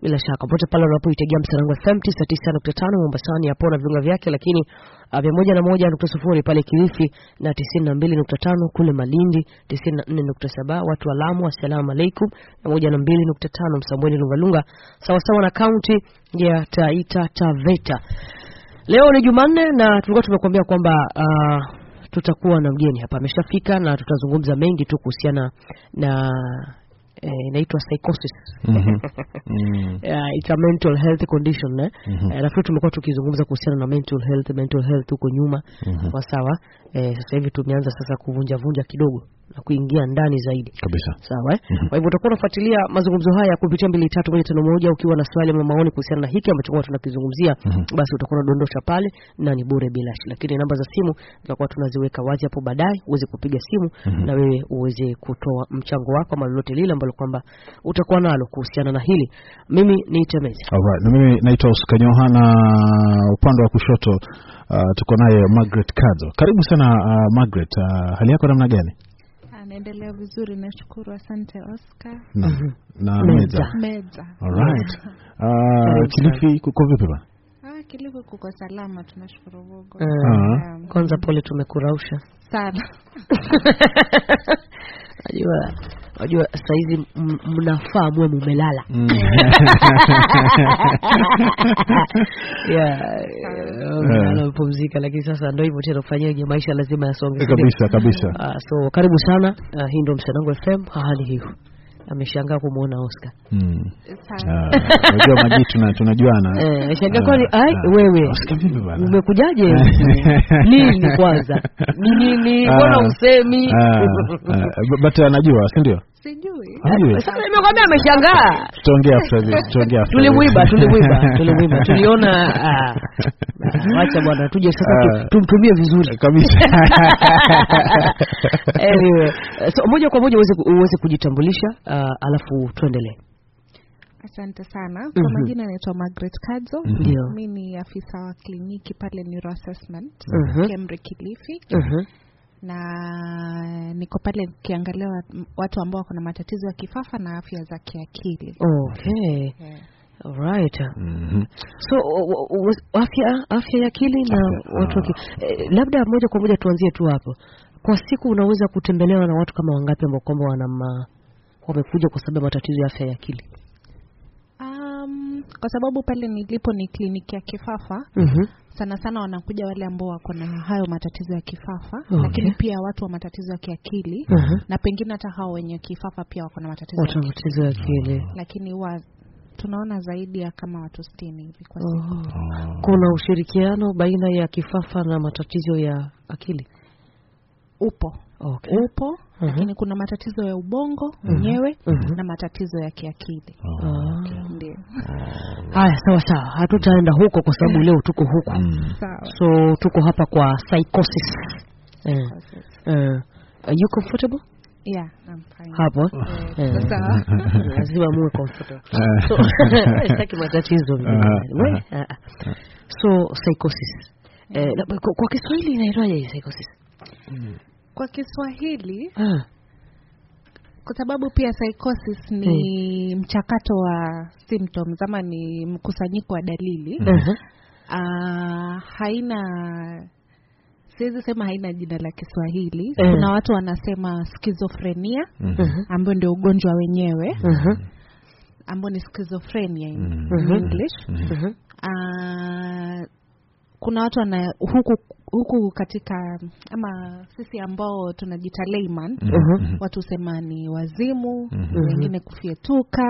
bila shaka pote pale unapoitegea Msanangu FM 99.5 Mombasani hapo na viunga vyake, lakini 101.0 pale Kilifi na 92.5 kule Malindi, 94.7 watu wa Lamu, assalamu alaikum, 102.5 Msambweni Lungalunga, sawa sawa na kaunti ya Taita Taveta. Leo ni Jumanne na tulikuwa tumekuambia kwamba tutakuwa na mgeni hapa, ameshafika na tutazungumza mengi tu kuhusiana na inaitwa psychosis. It's a mental health condition. Alafu tumekuwa tukizungumza kuhusiana na mental health huko nyuma. Kwa sawa, sasa hivi tumeanza sasa kuvunja kidogo na kuingia ndani zaidi. Kabisa. Sawa. Kwa hivyo utakuwa unafuatilia mazungumzo haya kupitia 23151 ukiwa na swali ama maoni kuhusiana na hiki ambacho tunakizungumzia, basi utakuwa unadondosha pale na ni bure bila shida. Lakini namba za simu tutakuwa tunaziweka wazi hapo baadaye uweze kupiga simu na wewe uweze kutoa mchango wako ama lolote lile ambalo kwamba utakuwa nalo kuhusiana na hili. Mimi ni Temezi. Alright, na mimi naitwa Oscar Nyoha, na upande wa kushoto tuko naye Margaret Kadzo. Karibu sana Margaret, hali yako namna gani? Naendelea vizuri, nashukuru, asante Oscar. Na Meza. Alright. Kilifi kuko vipi bwana? Kilifi kuko salama, tunashukuru Mungu. Kwanza pole, tumekurausha sana. Wajua saizi mnafaa mwe mumelala. Anapumzika, lakini sasa ndio hivyo tena, ufanyaje, maisha lazima yasonge. Kabisa. So karibu sana, hii ndio Msanangu FM, hali hiyo. Ameshangaa kumuona Oscar. Unajua maji tunajuana. Ameshangaa kwani wewe Oscar vipi bwana? Umekujaje? Nini kwanza? Nini mbona usemi? But anajua, si ndio? Sijui. Sasa nimekwambia ameshangaa. Tuongea after. Tulimuiba. Tuliona acha bwana tuje sasa tumtumie vizuri kabisa. Anyway, so moja kwa moja uweze kujitambulisha alafu tuendelee. Asante sana. Kwa majina naitwa Margaret Kadzo. Mimi ni afisa wa kliniki pale Neuro Assessment Kemri Kilifi. Na niko pale kiangalia watu ambao wako na matatizo ya kifafa na afya za kiakili. Okay. Alright. So afya ya akili na watu labda moja kwa moja tuanzie tu hapo. Kwa siku unaweza kutembelewa na watu kama wangapi ambao kwamba wamekuja kwa sababu ya matatizo ya afya ya akili? Kwa sababu pale nilipo ni kliniki ya kifafa. Sana wanakuja wale ambao wako na hayo matatizo ya kifafa, lakini pia watu wa matatizo ya kiakili, na pengine hata hao wenye kifafa pia wako na matatizo ya akili. Lakini tunaona zaidi ya kama watu 60 hivi kwa siku. Kuna ushirikiano baina ya kifafa na matatizo ya akili? Upo. Lakini kuna matatizo ya ubongo wenyewe na matatizo ya kiakili. Ndio. Haya, sawa. Hatutaenda huko kwa sababu leo tuko huko. So tuko hapa kwa psychosis. Are you comfortable? Yeah, I'm fine. Hapo? Sawa. Lazima muwe comfortable. So sitaki matatizo. So psychosis. Kwa Kiswahili inaitwaje psychosis? Kwa Kiswahili kwa sababu pia psychosis ni mchakato wa symptoms, ama ni mkusanyiko wa dalili. Siwezi sema haina jina la Kiswahili. Kuna watu wanasema schizophrenia, ambao ndio ugonjwa wenyewe, ambao ni schizophrenia in English. Kuna watu huku katika, ama sisi ambao tunajita layman, watu sema ni wazimu, wengine kufietuka,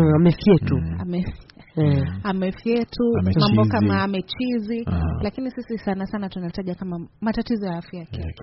amefietu, mambo kama amechizi, lakini sisi sana tunataja kama matatizo ya afya yake.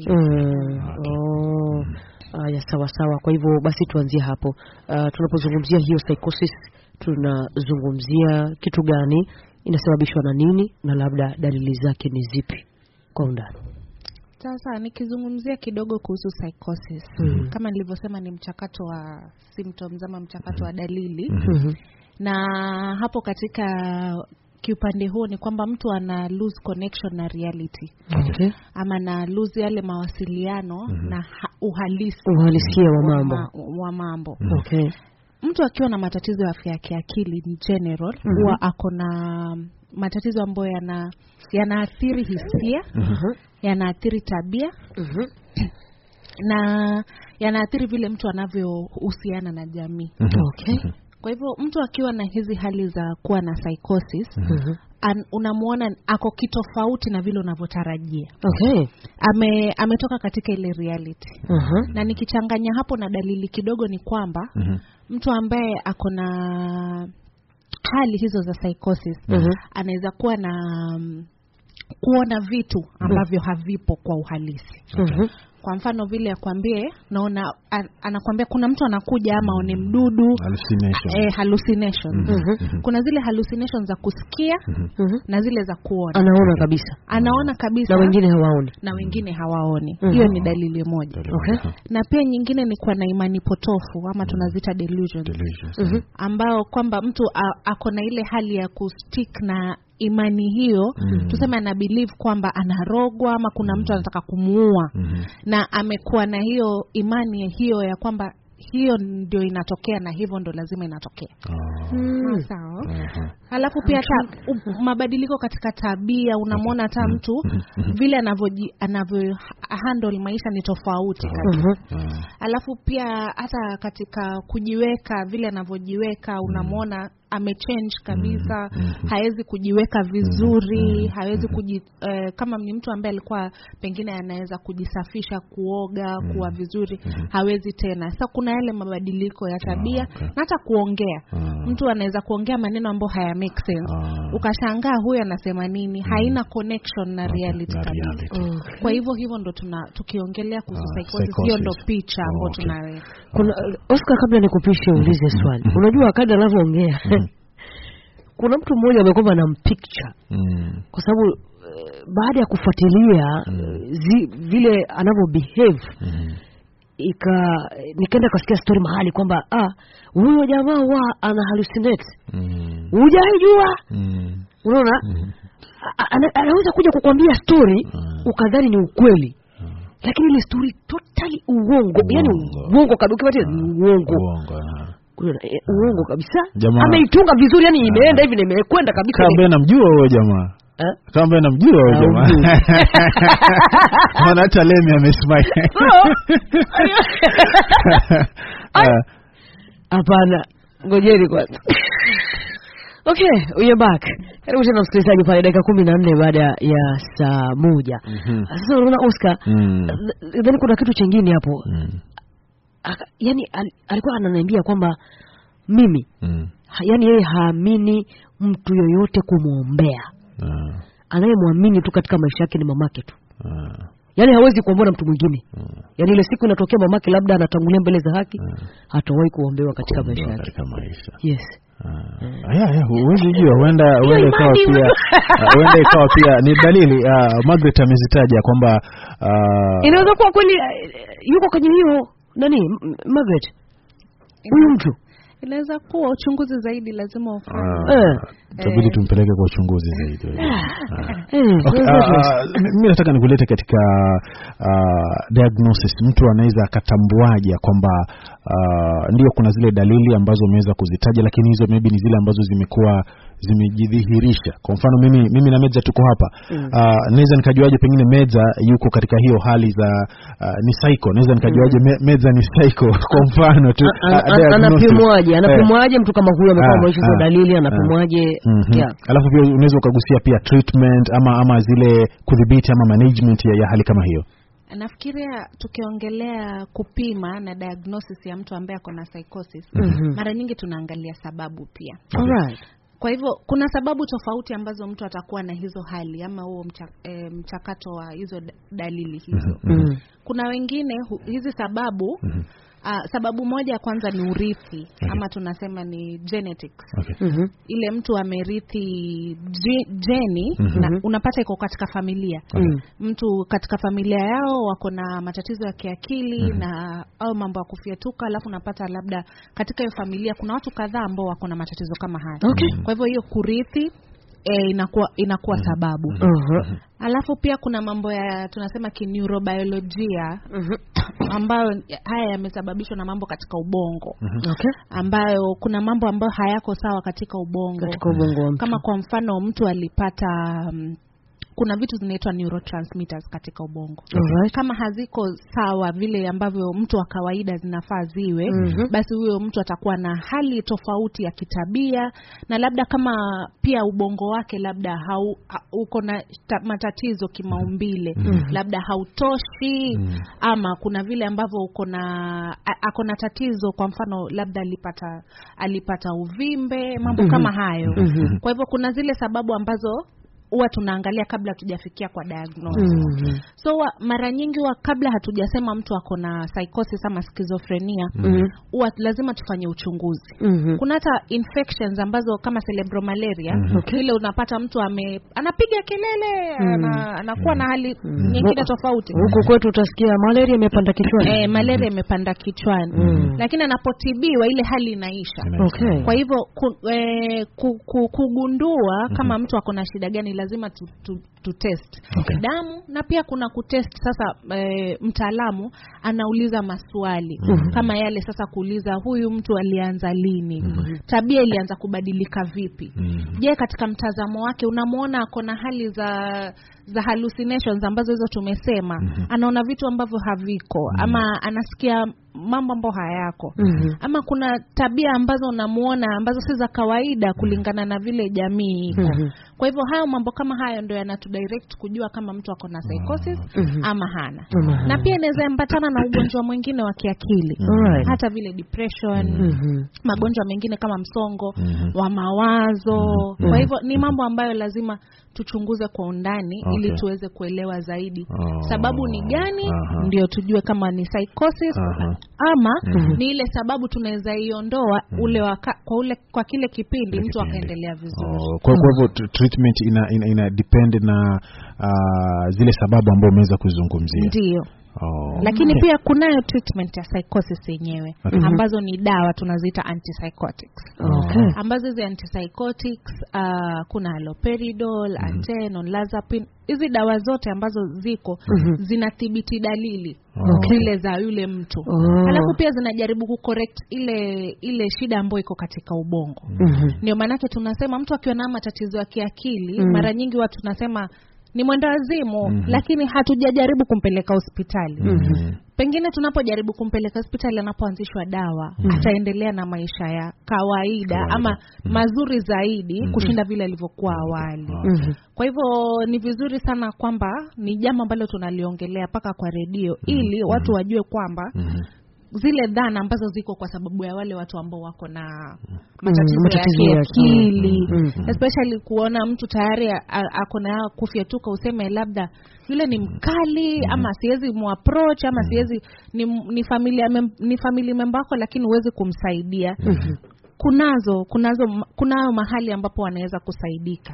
Sawa. Kwa hivyo basi tuanzie hapo. Tunapozungumzia hiyo psychosis, tunazungumzia kitu gani, inasababishwa na nini, na labda dalili zake ni zipi kwa undani? Sasa nikizungumzia kidogo kuhusu psychosis, kama nilivyosema ni mchakato wa symptoms ama mchakato wa dalili. Na hapo katika kiupande huo ni kwamba mtu ana lose connection na reality. Ama na lose yale mawasiliano na uhalisia wa mambo. mtu akiwa na matatizo ya afya ya kiakili in general huwa ako na matatizo ambayo yanaathiri hisia, yanaathiri tabia, na yanaathiri vile mtu anavyohusiana na jamii. Okay. Kwa hivyo mtu akiwa na hizi hali za kuwa na psychosis, unamuona ako kitofauti na vile unavyotarajia. Okay. Ametoka katika ile reality. Na nikichanganya hapo na dalili kidogo ni kwamba mtu ambaye ako na hali hizo za psychosis anaweza kuwa na kuona vitu ambavyo havipo kwa uhalisi. Kwa mfano vile akwambie, naona anakuambia kuna mtu anakuja ama one mdudu, hallucination. Kuna zile hallucinations za kusikia na zile za kuona. Anaona kabisa na wengine hawaoni. Hiyo ni dalili moja. Okay. Na pia nyingine ni kwa na imani potofu ama tunazita delusions. Ambao kwamba mtu ako na ile hali ya kustick na imani hiyo, tuseme ana believe kwamba anarogwa ama kuna mtu anataka kumuua, na amekuwa na hiyo imani hiyo ya kwamba hiyo ndio inatokea na hivyo ndio lazima inatokea. Sawa. Halafu pia hata mabadiliko katika tabia, unamwona hata mtu vile anavyo handle maisha ni tofauti kabisa. Halafu pia hata katika kujiweka, vile anavyojiweka unamwona amechange kabisa. Hawezi kujiweka vizuri, hawezi kama ni mtu ambaye alikuwa pengine anaweza kujisafisha, kuoga, kuwa vizuri, hawezi tena. Sasa kuna yale mabadiliko ya tabia na hata kuongea. Mtu anaweza kuongea maneno ambayo haya make sense. Ukashangaa huyu anasema nini, haina connection na reality kabisa. Kwa hivyo ndo tukiongelea kuhusu psychosis, hiyo ndo picha ambayo tunaweka. Kuna Oscar, kabla nikupishe uulize swali. Unajua kadri anavyoongea kuna mtu mmoja amekwamba na picture kwa sababu baada ya kufuatilia vile anavyo behave nikaenda kusikia story mahali kwamba huyo jamaa ana hallucinate. Hujajua? Unaona? Anaweza kuja kukwambia story ukadhani ni ukweli, lakini ile story totally uongo. Yaani uongo kabisa, uongo kabisa. Ameitunga vizuri, yani imeenda hivi na imekwenda kabisa. Kama namjua huyo jamaa. Kama namjua huyo jamaa. Maana hata Lemi amesmile. Hapana, ngojeni kwanza. Okay, we are back. Karibu tena msikilizaji pale dakika 14 baada ya saa 1. Sasa unaona Oscar, then kuna kitu kingine hapo. Yaani alikuwa ananiambia kwamba mimi yaani yeye haamini mtu yoyote kumuombea. Anayemwamini tu katika maisha yake ni mamake tu. Yaani hawezi kuomba mtu mwingine. Yaani ile siku inatokea mamake labda anatangulia mbele za haki, hatawahi kuombewa katika maisha yake. Yes. Huwezi jua, huenda ikawa pia ni dalili. Margaret amezitaja kwamba inaweza kuwa kweli yuko kwenye hiyo nani Margaret huyu mtu. Inaweza kuwa uchunguzi zaidi lazima ufanye. Itabidi tumpeleke kwa uchunguzi zaidi. Mimi nataka nikulete katika diagnosis. Mtu anaweza akatambuaje kwamba ndio kuna zile dalili ambazo umeweza kuzitaja, lakini hizo maybe ni zile ambazo zimejidhihirisha. Kwa mfano mimi na Medza tuko hapa. Naweza nikajuaje pengine Medza yuko katika hiyo hali za ni psycho? Naweza nikajuaje Medza ni psycho kwa mfano tu? Anapimwaje mtu kama huyo amekuwa hizo dalili, anapimwaje? Alafu pia unaweza ukagusia pia treatment ama zile kudhibiti ama management ya hali kama hiyo. Nafikiria tukiongelea kupima na diagnosis ya mtu ambaye ako na psychosis, mara nyingi tunaangalia sababu pia. Alright. Kwa hivyo kuna sababu tofauti ambazo mtu atakuwa na hizo hali ama huo mchakato wa hizo dalili hizo. Kuna wengine hizi sababu sababu moja ya kwanza ni urithi, ama tunasema ni genetics. Ile mtu amerithi geni na unapata iko katika familia. Mtu katika familia yao wako na matatizo ya kiakili na au mambo ya kufyetuka, alafu unapata labda katika hiyo familia kuna watu kadhaa ambao wako na matatizo kama haya. Kwa hivyo hiyo kurithi inakuwa sababu. Alafu pia kuna mambo ya tunasema kineurobiolojia ambayo haya yamesababishwa na mambo katika ubongo. Ambayo kuna mambo ambayo hayako sawa katika ubongo. Kama kwa mfano mtu alipata kuna vitu zinaitwa neurotransmitters katika ubongo. Kama haziko sawa vile ambavyo mtu wa kawaida zinafaa ziwe, basi huyo mtu atakuwa na hali tofauti ya kitabia, na labda kama pia ubongo wake labda uko na matatizo kimaumbile, labda hautoshi, ama kuna vile ambavyo ako na tatizo, kwa mfano labda alipata uvimbe, mambo kama hayo. Kwa hivyo kuna zile sababu ambazo huwa tunaangalia kabla hatujafikia kwa diagnosis. So mara nyingi kabla hatujasema mtu ako na psychosis ama schizophrenia, huwa lazima tufanye uchunguzi. Kuna hata infections ambazo kama cerebromalaria, ile unapata mtu anapiga kelele, anakuwa na hali nyingine tofauti. Huko kwetu utasikia malaria imepanda kichwani. Malaria imepanda kichwani. Lakini anapotibiwa ile hali inaisha. Kwa hivyo kugundua kama mtu ako na shida gani, lazima tu test damu, na pia kuna kutest sasa. Mtaalamu anauliza maswali kama yale sasa, kuuliza huyu mtu alianza lini, tabia ilianza kubadilika vipi, je katika mtazamo wake unamuona ako na hali za hallucinations ambazo hizo tumesema, anaona vitu ambavyo haviko, ama anasikia mambo ambayo hayako, ama kuna tabia ambazo unamuona ambazo si za kawaida kulingana na vile jamii iko. Kwa hivyo hayo mambo kama hayo ndio yanatudirect kujua kama mtu ako na psychosis ama hana. Na pia inaweza ambatana na ugonjwa mwingine wa kiakili, hata vile depression, magonjwa mengine kama msongo wa mawazo. Kwa hivyo ni mambo ambayo lazima tuchunguze kwa undani ili tuweze kuelewa zaidi sababu ni gani, ndio tujue kama ni psychosis ama ni ile sababu tunaweza iondoa kwa kile kipindi mtu akaendelea vizuri. Kwa hivyo treatment ina depend na zile sababu ambazo umeweza kuzungumzia. Ndio. Lakini pia kunayo treatment ya psychosis yenyewe ambazo ni dawa tunaziita antipsychotics. Ambazo hizi antipsychotics kuna haloperidol, olanzapine. Hizi dawa zote ambazo ziko zinathibiti dalili zile za yule mtu. Alafu pia zinajaribu kucorrect ile shida ambayo iko katika ubongo. Ndio maana tunasema mtu akiwa na matatizo ya kiakili, mara nyingi watu tunasema ni mwendawazimu, lakini hatujajaribu kumpeleka hospitali. Pengine tunapojaribu kumpeleka hospitali, anapoanzishwa dawa, ataendelea na maisha ya kawaida ama mazuri zaidi kushinda vile alivyokuwa awali. Kwa hivyo ni vizuri sana kwamba ni jambo ambalo tunaliongelea paka kwa redio, ili watu wajue kwamba zile dhana ambazo ziko kwa sababu ya wale watu ambao wako na matatizo ya akili, especially kuona mtu tayari ako na kufyatuka, useme labda yule ni mkali, ama siwezi muapproach, ama siwezi ni family member wako, lakini uweze kumsaidia. Kunayo mahali ambapo wanaweza kusaidika.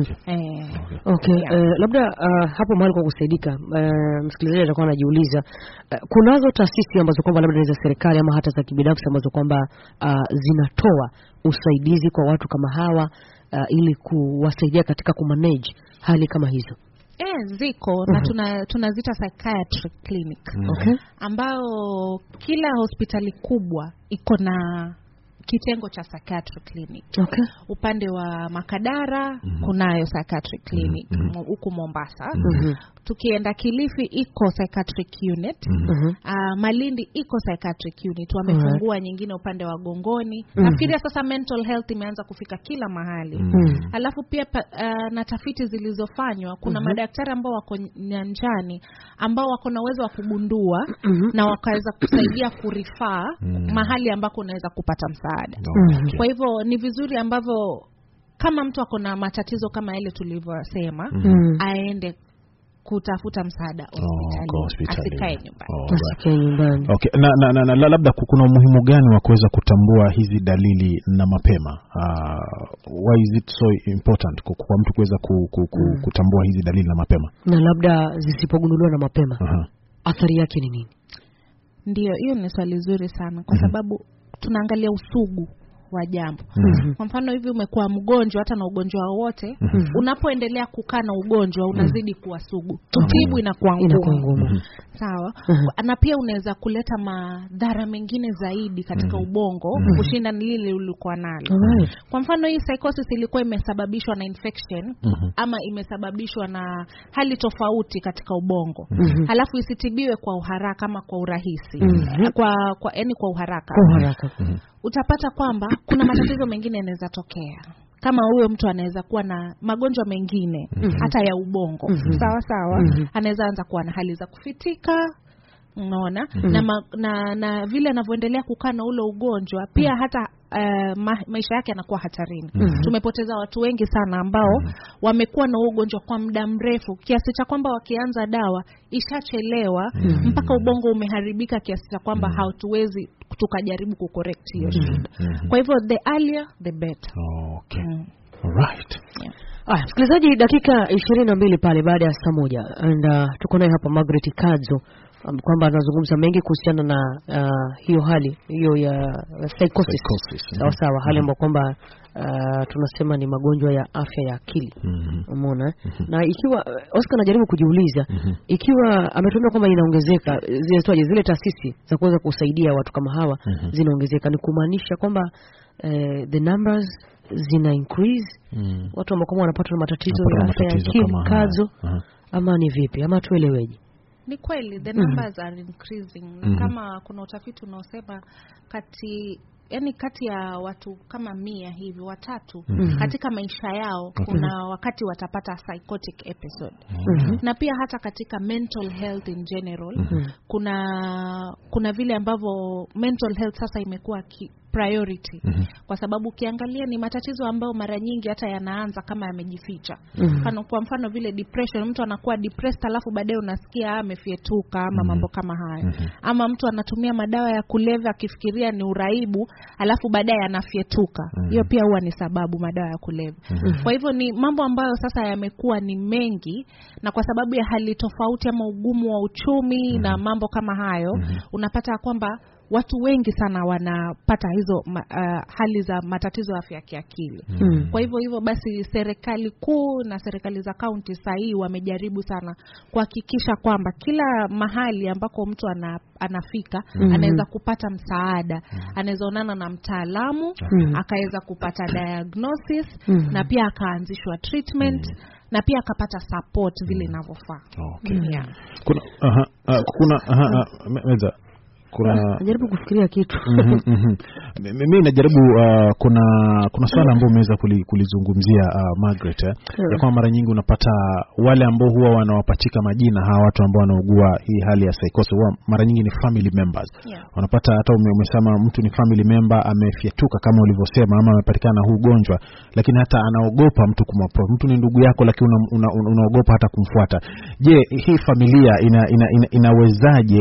Labda hapo mahali kwa kusaidika, msikilizaji atakuwa anajiuliza, kunazo taasisi ambazo kwamba labda ni za serikali ama hata za kibinafsi ambazo kwamba zinatoa usaidizi kwa watu kama hawa ili kuwasaidia katika kumanage hali kama hizo? Ziko na tunazita psychiatric clinic, ambao kila hospitali kubwa iko na kitengo cha psychiatric clinic. Upande wa Makadara kunayo psychiatric clinic huko Mombasa. Tukienda Kilifi iko psychiatric unit. Malindi iko psychiatric unit. Wamefungua nyingine upande wa Gongoni. Nafikiria sasa mental health imeanza kufika kila mahali. Alafu pia na tafiti zilizofanywa, kuna madaktari ambao wako nyanjani ambao wako na uwezo wa kugundua na wakaweza kusaidia kurifaa mahali ambako unaweza kupata msaada. Kwa hivyo ni vizuri ambavyo kama mtu ako na matatizo kama ile tulivyosema, aende kutafuta msaada hospitali, asikae nyumbani. Na labda kuna umuhimu gani wa kuweza kutambua hizi dalili na mapema? Why is it so important kwa mtu kuweza kutambua hizi dalili na mapema? Na labda zisipogunduliwa na mapema, athari yake ni nini? Ndio, hiyo ni swali zuri sana, kwa sababu tunaangalia usugu wa jambo. Kwa mfano hivi umekuwa mgonjwa hata na ugonjwa wote, unapoendelea kukaa na ugonjwa unazidi kuwa sugu. Kutibu inakuwa ngumu. Sawa? Na pia unaweza kuleta madhara mengine zaidi katika ubongo kushinda lile ulikuwa nalo. Kwa mfano hii psychosis ilikuwa imesababishwa na infection ama imesababishwa na hali tofauti katika ubongo. Halafu isitibiwe kwa uharaka ama kwa urahisi. Kwa uharaka. Utapata kwamba kuna matatizo mengine yanaweza tokea. Kama huyo mtu anaweza kuwa na magonjwa mengine hata ya ubongo. Sawa. Anaweza anza kuwa na hali za kufitika. Unaona? Na vile anavyoendelea kukaa na ule ugonjwa pia hata maisha yake yanakuwa hatarini. Tumepoteza watu wengi sana ambao wamekuwa na ugonjwa kwa muda mrefu kiasi cha kwamba wakianza dawa ishachelewa mpaka ubongo umeharibika kiasi cha kwamba hatuwezi tukajaribu kucorrect hiyo shida. Kwa hivyo the earlier the better. Okay. Alright. Msikilizaji, dakika 22 pale baada ya saa 1 and tuko naye hapa Margaret Kadzo kwamba anazungumza mengi kuhusiana na hiyo hali hiyo ya psychosis. Sawa, hali ambayo kwamba tunasema ni magonjwa ya afya ya akili. Umeona? Na ikiwa Oscar anajaribu kujiuliza ikiwa ametumia kwamba inaongezeka zile taasisi za kuweza kusaidia watu kama hawa zinaongezeka, ni kumaanisha kwamba the numbers zina increase watu ambao wanapata matatizo ya afya ya akili Kadzo, ama ni vipi, ama tueleweje? Ni kweli the numbers are increasing. Kama kuna utafiti unaosema kati ya watu kama 100 hivi 3 katika maisha yao kuna wakati watapata psychotic episode. Na pia hata katika mental health in general kuna vile ambavyo mental health sasa imekuwa priority. Kwa sababu ukiangalia ni matatizo ambayo mara nyingi hata yanaanza kama yamejificha. Kwa mfano vile depression, mtu anakuwa depressed alafu baadaye unasikia amefietuka ama mambo kama haya. Ama mtu anatumia madawa ya kulevya akifikiria ni uraibu alafu baadaye anafietuka. Hiyo pia huwa ni sababu, madawa ya kulevya. Kwa hivyo ni mambo ambayo sasa yamekuwa ni mengi, na kwa sababu ya hali tofauti ama ugumu wa uchumi na mambo kama hayo, unapata kwamba watu wengi sana wanapata hizo hali za matatizo ya afya ya kiakili. Kwa hivyo basi serikali kuu na serikali za kaunti sahi wamejaribu sana kuhakikisha kwamba kila mahali ambako mtu anafika anaweza kupata msaada, anaweza onana na mtaalamu, akaweza kupata diagnosis na pia akaanzishwa treatment na pia akapata support vile inavyofaa. Najaribu kufikiria kitu. Mimi najaribu kuna swala ambao umeweza kulizungumzia Margaret, ya kwamba mara nyingi unapata wale ambao huwa wanawapatika majina hawa watu ambao wanaugua hii hali ya psychosis huwa mara nyingi ni family members. Unapata hata umesema mtu ni family member amefietuka kama ulivyosema, ama amepatikana na huu ugonjwa, lakini hata anaogopa mtu kumapproach. Mtu ni ndugu yako lakini unaogopa hata kumfuata. Je, hii familia inawezaje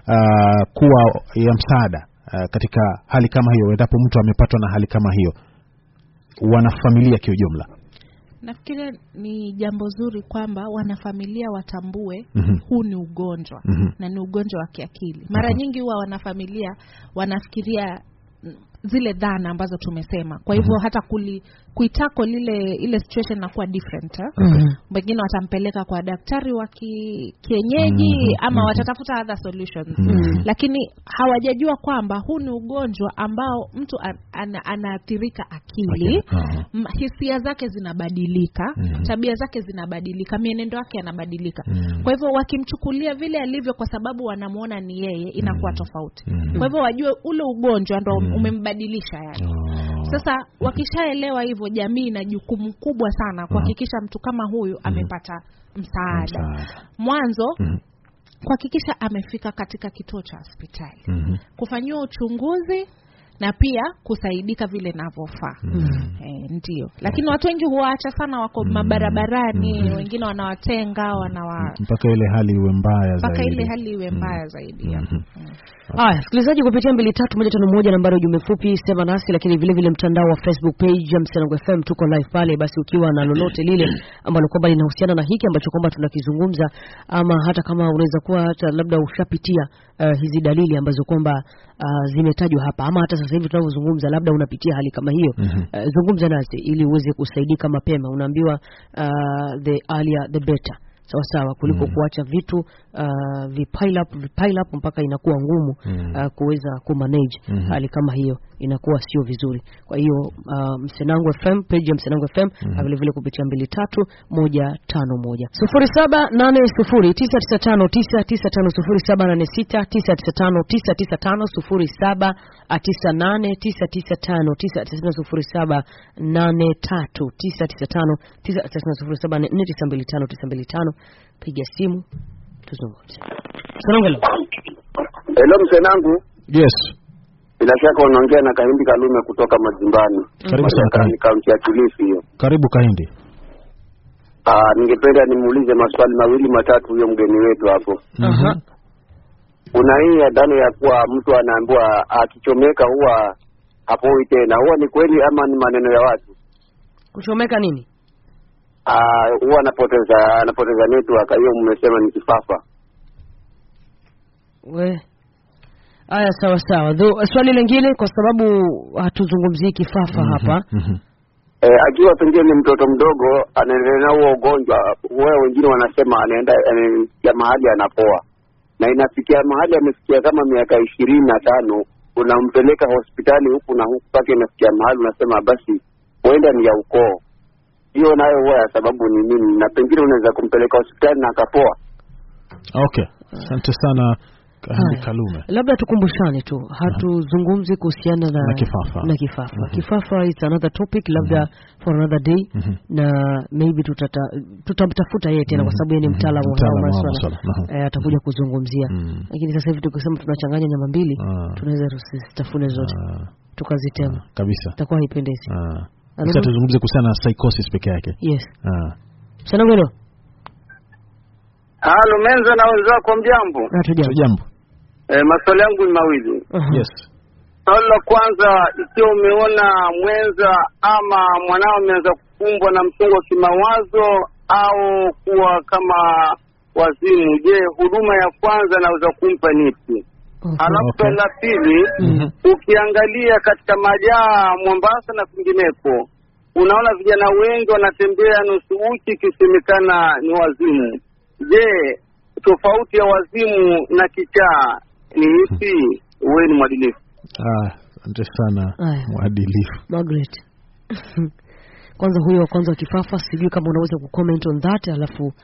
kuwa ya msaada katika hali kama hiyo endapo mtu amepatwa na hali kama hiyo, wanafamilia kwa ujumla? Nafikiri ni jambo zuri kwamba wanafamilia watambue huu ni ugonjwa na ni ugonjwa wa kiakili. Mara nyingi huwa wanafamilia wanafikiria zile dhana ambazo tumesema. Kwa hivyo hata kuitako ile situation inakuwa different. Wengine watampeleka kwa daktari wa kienyeji ama watatafuta other solutions. Lakini hawajajua kwamba huu ni ugonjwa ambao mtu anaathirika akili. Hisia zake zinabadilika, tabia zake zinabadilika, mienendo yake yanabadilika. Kwa hivyo wakimchukulia vile alivyo kwa sababu wanamuona ni yeye, inakuwa tofauti. Kwa hivyo wajue ule ugonjwa ndio umembadilisha yani. Sasa wakishaelewa hivyo, jamii ina jukumu kubwa sana kuhakikisha mtu kama huyu amepata msaada. Mwanzo kuhakikisha amefika katika kituo cha hospitali, kufanyiwa uchunguzi na pia kusaidika vile inavyofaa. Ndio. Lakini watu wengi huacha sana, wako mabarabarani, wengine wanawatenga, mpaka ile hali iwe mbaya zaidi. Sikilizaji, kupitia 23151 nambari ujumbe fupi sema nasi, lakini vile vile mtandao wa Facebook page Msanangu FM tuko live pale. Basi ukiwa na lolote lile ambalo kwamba linahusiana na hiki ambacho kwamba tunakizungumza, ama hata kama unaweza kuwa hata labda ushapitia hizi dalili ambazo kwamba zimetajwa hapa, ama hata sasa sasa hivi tunavyozungumza labda unapitia hali kama hiyo, zungumza nasi ili uweze kusaidika mapema. Unaambiwa the earlier the better. Sawa kuliko kuacha vitu vipile up mpaka inakuwa ngumu kuweza kumanage hali kama hiyo, inakuwa sio vizuri. Kwa hiyo Msenangu FM, page ya Msenangu FM vile vile kupitia 23151 0786999907899907839925 piga simu tuzungumze. Hello Msenangu. Yes. Bila shaka unaongea na Kahindi Kalume kutoka Mazimbani. Karibu sana kaunti ya Kilifi hiyo. Karibu Kahindi. Ningependa nimuulize maswali mawili matatu huyo mgeni wetu hapo. Kuna hii adhana ya kuwa mtu anaambiwa akichomeka huwa hapoi tena. Huwa ni kweli ama ni maneno ya watu? Kuchomeka nini? Huwa anapoteza network, hiyo mmesema ni kifafa. Haya sawa. Swali lingine, kwa sababu hatuzungumzii kifafa hapa. Akiwa pengine ni mtoto mdogo anaendelea na huo ugonjwa, wao wengine wanasema anaenda mahali anapoa. Na inafikia mahali amefikia kama miaka 25, unampeleka hospitali huku na huku pake, inafikia mahali unasema basi huenda ni ya ukoo. Hiyo nayo huwa ya sababu ni nini? Na pengine unaweza kumpeleka hospitali na akapoa. Okay. Asante sana Kahindi Kalume. Labda tukumbushane tu, hatuzungumzi kuhusiana na kifafa. Kifafa is another topic, labda for another day. Na maybe tutamtafuta yeye tena kwa sababu yeye ni mtaalamu wa masuala. Atakuja kuzungumzia. Lakini sasa hivi tukisema tunachanganya nyama mbili, tunaweza tusitafune zote tukazitema. Kabisa. Itakuwa haipendezi. Sasa tuzungumze kuhusiana na psychosis peke yake. Yes. Sana ngelo. Halo Menza na wenzako, mjambo? Jambo. Maswali yangu ni mawili. Yes. Swali la kwanza, ikiwa umeona mwenza ama mwanao ameanza kukumbwa na msongo wa kimawazo au kuwa kama wazimu, je, huduma ya kwanza naweza kumpa nipi? Alafu la pili, ukiangalia katika majaa Mombasa na kwingineko, unaona vijana wengi wanatembea nusu uchi kisemekana ni wazimu. Je, tofauti ya wazimu na kichaa ni ipi? Wewe ni mwadilifu. Asante sana mwadilifu. Margaret. Kwanza huyo wa kwanza kifafa, sijui kama unaweza kucomment on that, alafu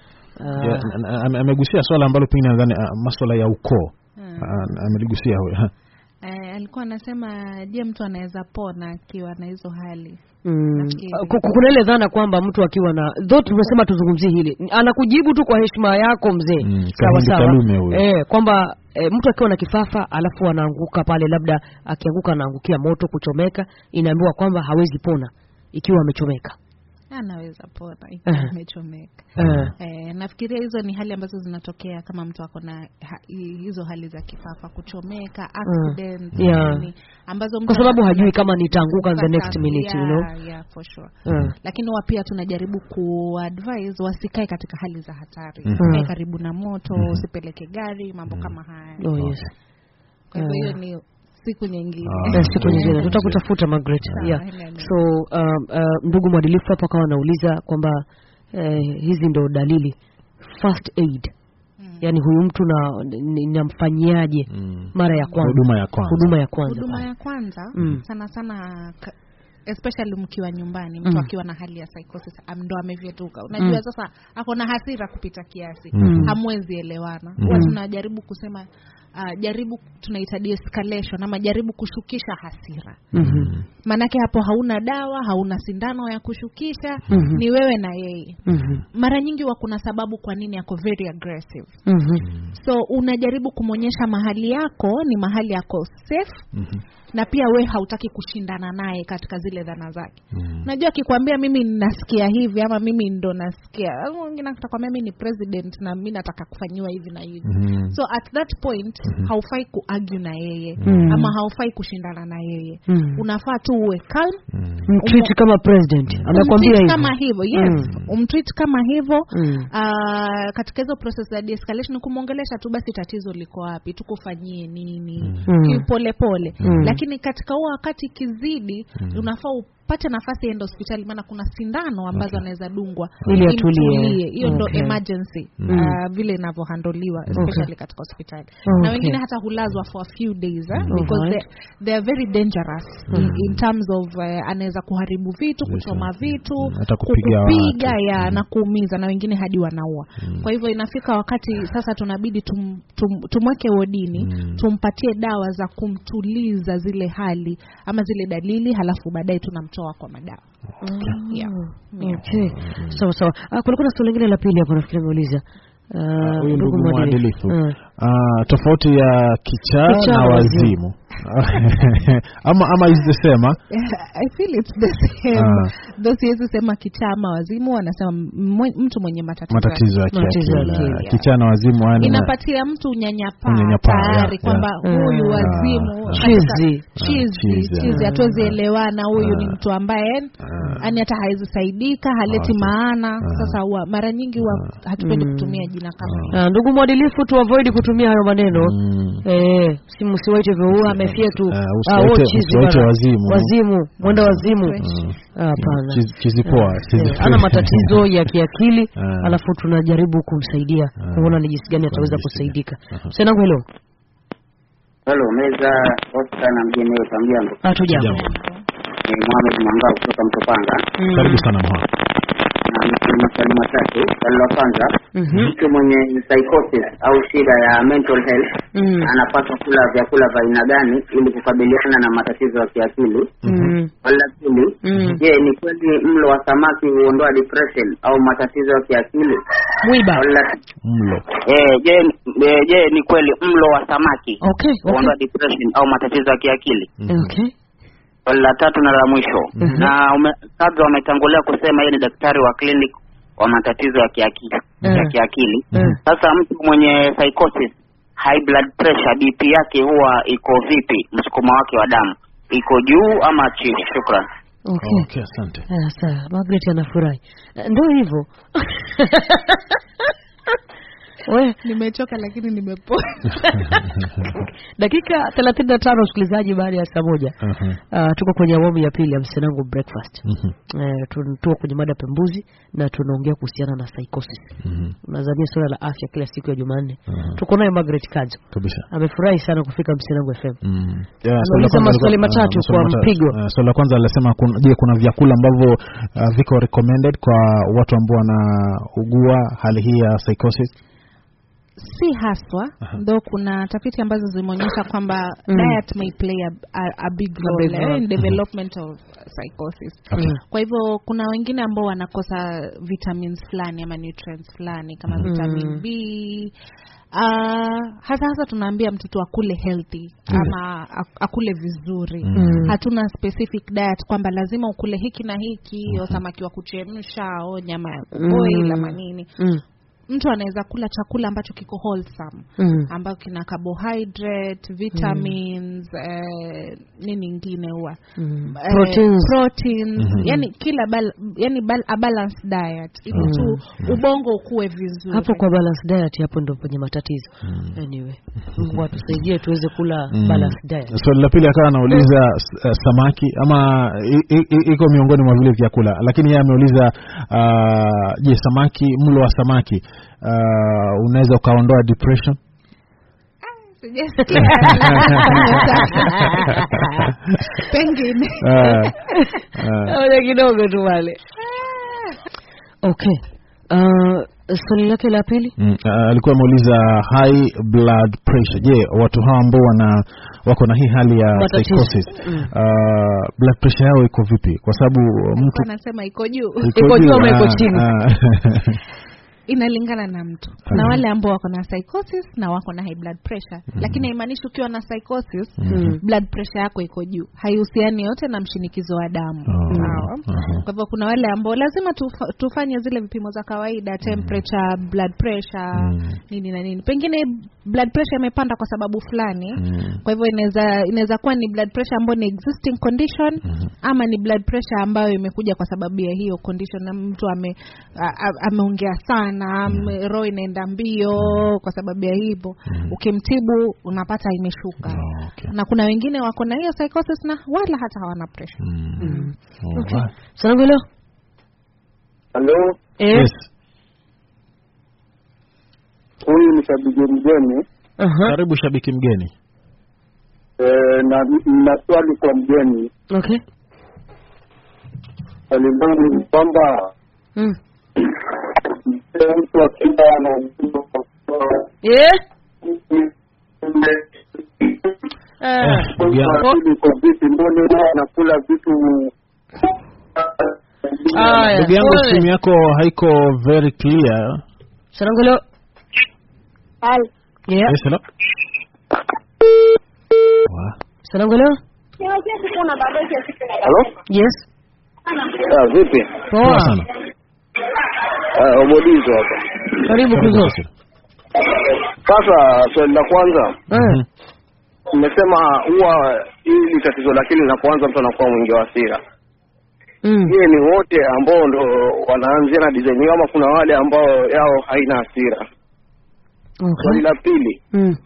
amegusia swala ambalo pia nadhani masuala ya ukoo. Ameligusia huyo. Alikuwa anasema je, mtu anaweza pona akiwa na hizo hali? Kuna ile dhana kwamba mtu akiwa na tumesema tuzungumzie hili, anakujibu tu kwa heshima yako mzee. Sawa. Kwamba mtu akiwa na kifafa alafu anaanguka pale, labda akianguka anaangukia moto, kuchomeka, inaambiwa kwamba hawezi pona ikiwa amechomeka. Anaweza pona ikiwa amechomeka. Nafikiria hizo ni hali ambazo zinatokea kama mtu ako na hizo hali za kifafa, kuchomeka, accident, ambazo mtu, kwa sababu hajui kama nitaanguka the next minute, you know. Yeah, for sure. Lakini pia tunajaribu kuadvise wasikae katika hali za hatari. Usikae karibu na moto, usipeleke gari, mambo kama haya. Yes. Kwa hivyo ni siku nyingine. Siku nyingine tutakutafuta Margaret. So ndugu mwadilifu hapa akawa anauliza kwamba hizi ndo dalili first aid. Yaani huyu mtu namfanyiaje mara ya kwanza? Huduma ya kwanza sana sana, especially mkiwa nyumbani, mtu akiwa na hali ya psychosis ndo amevyetuka. Unajua sasa ako na hasira kupita kiasi. Hamwezi elewana. Tunajaribu kusema tunaita de-escalation ama jaribu kushukisha hasira. Manake hapo hauna dawa, hauna sindano ya kushukisha, ni wewe na yeye. Mara nyingi kuna sababu kwa nini yako very aggressive. So unajaribu kumonyesha mahali yako ni mahali yako safe. Na pia we hautaki kushindana naye katika zile dhana zake. Najua akikwambia mimi nasikia hivi ama mimi ndo nasikia, mwingine atakwambia mimi ni president na mimi nataka kufanywa hivi na hivi. So at that point haufai kuargue na yeye ama haufai kushindana na yeye. Unafaa tu uwe calm, mtreat kama president amekwambia hivyo kama hivyo. Yes, umtreat kama hivyo. Katika hizo process za de-escalation kumuongelesha tu basi tatizo liko wapi, tukufanyie nini, pole pole. Lakini katika huo wakati kizidi, unafaa upate nafasi enda hospitali, maana kuna sindano ambazo anaweza dungwa ili atulie. Hiyo ndo emergency vile inavyohandoliwa especially katika hospitali. Na wengine hata hulazwa for a few days because they are very dangerous in terms of anaweza kuharibu vitu, kuchoma vitu, kupiga na kuumiza, na wengine hadi wanaua. Kwa hivyo inafika wakati sasa tunabidi tumweke wodini, tumpatie dawa za kumtuliza zile hali ama zile dalili, halafu baadaye tunamtoa kwa madawa. Okay. Sawa. Kulikuwa na swali lingine la pili hapo nafikiri ameuliza. Huyu ndugu mwadilifu. Tofauti ya kichaa na wazimu. ama is the same? I feel it's the same. Those yes sema kichaa ama wazimu, wanasema mtu mwenye matatizo ya akili. Kichaa na wazimu inapatia mtu unyanyapaa tayari kwamba huyu wazimu chizi hatuwezi elewana, huyu ni mtu ambaye yani hata haizi saidika, haleti maana. Sasa mara nyingi hatupendi kutumia jina kama ndugu mwadilifu, tu avoid kutumia hayo maneno. Msiwaite vyo amefia tu wazimu, mwenda wazimu. Hapana, chizipoa ana matatizo ya kiakili, alafu tunajaribu kumsaidia kuona ni jinsi gani ataweza kusaidika. Msenangu hello meza Oscar na mgeni wetu Tambiango. Hatujambo. Mohamed Mwanga kutoka Mtopanga. Karibu sana Mohamed. Maswali matatu. Swali la kwanza, mtu mwenye psychosis au shida ya mental health anapaswa kula vyakula vya aina gani ili kukabiliana na matatizo ya kiakili? Swali la pili, je, ni kweli mlo wa samaki huondoa depression au matatizo ya kiakili? Mwiba. Mlo. Je, ni kweli mlo wa samaki huondoa depression au matatizo ya kiakili? Okay. La tatu na la mwisho, na kabla wametangulia kusema yeye ni daktari wa clinic wa matatizo ya kiakili. Sasa mtu mwenye psychosis, high blood pressure, BP yake huwa iko vipi? Msukumo wake wa damu iko juu ama chini? Shukrani. Okay, asante. Sasa Margaret anafurahi. Ndio hivyo. Nimechoka lakini nimepoa. Dakika 35 msikilizaji baada ya saa moja. Tuko kwenye awamu ya pili ya Msenangu breakfast. Tuko kwenye mada pembuzi na tunaongea kuhusiana na psychosis. Unazamia swala la afya kila siku ya Jumanne. Tuko naye Margaret Kadzo. Kabisa. Amefurahi sana kufika Msenangu FM. Swali matatu kwa mpigo. Swali la kwanza alisema kuna vyakula ambavyo viko recommended kwa watu ambao wanaugua hali hii ya psychosis? Si haswa, though kuna tafiti ambazo zimeonyesha kwamba diet may play a big role in development of psychosis. Kwa hivyo kuna wengine ambao wanakosa vitamins fulani ama nutrients fulani kama vitamin B. Hasa tunaambia mtoto akule healthy ama akule vizuri. Hatuna specific diet kwamba lazima ukule hiki na hiki, au samaki wa kuchemsha au nyama ya boil ama nini. Mtu anaweza kula chakula ambacho kiko wholesome, ambacho kina carbohydrate, vitamins, nini nyingine huwa proteins. Yani a balanced diet ili tu ubongo ukue vizuri. Hapo kwa balanced diet hapo ndio penye matatizo. Anyway, Mungu atusaidie tuweze kula balanced diet. Swali la pili akawa anauliza samaki ama iko miongoni mwa vile vyakula, lakini yeye ameuliza je, samaki, mlo wa samaki unaweza ukaondoa depression? Pengine. Ole kidogo tu wale. Okay. Swali lake la pili alikuwa ameuliza high blood pressure. Je, watu hawa ambao wako na hii hali ya psychosis blood pressure yao iko vipi? Kwa sababu mtu anasema iko juu ama iko chini. Inalingana na mtu. Na wale ambao wako na psychosis na wako na high blood pressure. Lakini haimaanishi ukiwa na psychosis blood pressure yako iko juu. Haihusiani yote na mshinikizo wa damu. Kwa hivyo kuna wale ambao lazima tufanye zile vipimo za kawaida, temperature, blood pressure, nini na nini. Pengine blood pressure imepanda kwa sababu fulani. Kwa hivyo inaweza kuwa ni blood pressure ambayo ni existing condition, ama ni blood pressure ambayo imekuja kwa sababu ya hiyo condition, na mtu ameongea sana, roho inaenda mbio kwa sababu ya hivyo. Ukimtibu unapata imeshuka. Na kuna wengine wako na hiyo psychosis na wala hata hawana pressure. Okay. Salamu leo. Hello. Yes. Huyu ni shabiki mgeni. Karibu shabiki mgeni. Na swali kwa mgeni. Okay. Alimwambia kwamba mtu akida na kwa vipi mbona anakula vitu. Ndugu yangu, simu yako haiko very clear. Sarangolo. Yes, hello. Sarangolo. Hello? Yes. Vipi? Poa sana. Omodizo hapa. Karibu kuzo. Sasa swali la kwanza. Nimesema huwa hili tatizo la akili linapoanza mtu anakuwa mwingi wa hasira. Je, ni wote ambao ndo wanaanzia na design ama kuna wale ambao yao haina hasira? Swali la pili.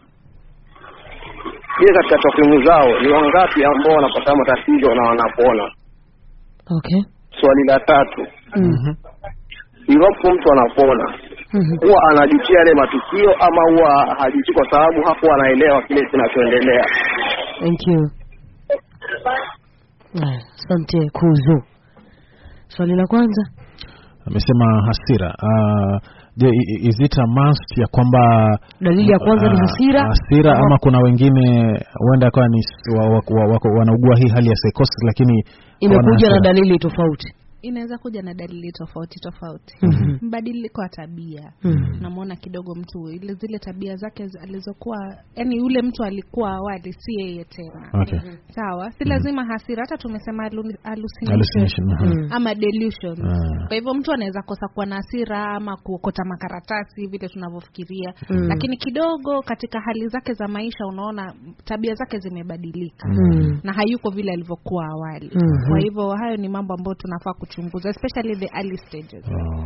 Je, katika takwimu zao ni wangapi ambao wanapata matatizo na wanapona? Okay. Swali la tatu. Iwapo mtu anapona, huwa anajutia yale matukio ama huwa hajuti kwa sababu hapo anaelewa kile kinachoendelea? Thank you. Asante Kuzo. Swali la kwanza amesema hasira. Is it a must ya kwamba dalili ya kwanza ni hasira ama kuna wengine huenda kwa ni wanaugua hii hali ya psychosis lakini imekuja na dalili tofauti? Inaweza kuja na dalili tofauti. Mbadiliko wa tabia. Namuona kidogo mtu zile tabia zake alizokuwa, yani yule mtu alikuwa awali si yeye tena. Sawa, si lazima hasira, hata tumesema hallucination ama delusion. Kwa hivyo mtu anaweza kosa kuwa na hasira ama kuokota makaratasi vile tunavyofikiria, lakini kidogo katika hali zake za maisha unaona tabia zake zimebadilika na hayuko vile alivyokuwa awali. Kwa hivyo hayo ni mambo ambayo tunafaa kuchunguza, especially the early stages.